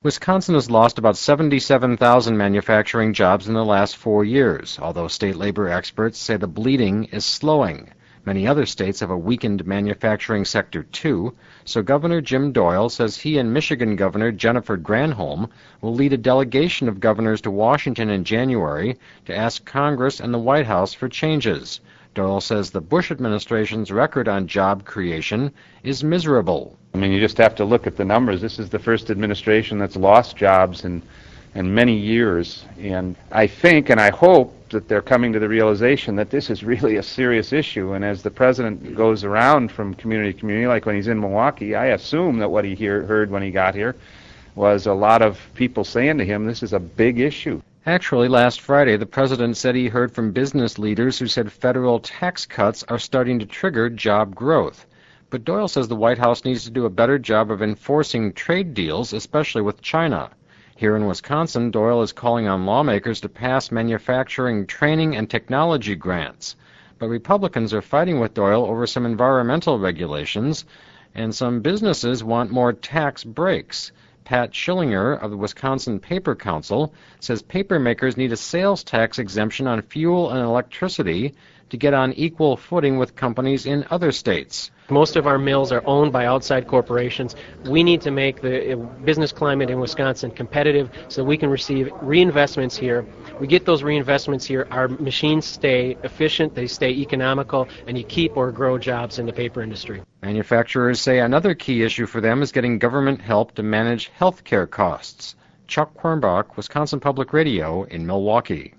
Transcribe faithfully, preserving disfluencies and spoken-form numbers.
Wisconsin has lost about seventy-seven thousand manufacturing jobs in the last four years, although state labor experts say the bleeding is slowing. Many other states have a weakened manufacturing sector too, so Governor Jim Doyle says he and Michigan Governor Jennifer Granholm will lead a delegation of governors to Washington in January to ask Congress and the White House for changes. Doyle says the Bush administration's record on job creation is miserable. I mean, you just have to look at the numbers. This is the first administration that's lost jobs in, in many years. And I think and I hope that they're coming to the realization that this is really a serious issue. And as the president goes around from community to community, like when he's in Milwaukee, I assume that what he hear, heard when he got here was a lot of people saying to him, this is a big issue. Actually, last Friday, the president said he heard from business leaders who said federal tax cuts are starting to trigger job growth. But Doyle says the White House needs to do a better job of enforcing trade deals, especially with China. Here in Wisconsin, Doyle is calling on lawmakers to pass manufacturing training and technology grants. But Republicans are fighting with Doyle over some environmental regulations, and some businesses want more tax breaks. Pat Schillinger of the Wisconsin Paper Council says paper makers need a sales tax exemption on fuel and electricity to get on equal footing with companies in other states. Most of our mills are owned by outside corporations. We need to make the business climate in Wisconsin competitive so that we can receive reinvestments here. We get those reinvestments here, our machines stay efficient, they stay economical, and you keep or grow jobs in the paper industry. Manufacturers say another key issue for them is getting government help to manage health care costs. Chuck Quirmbach, Wisconsin Public Radio in Milwaukee.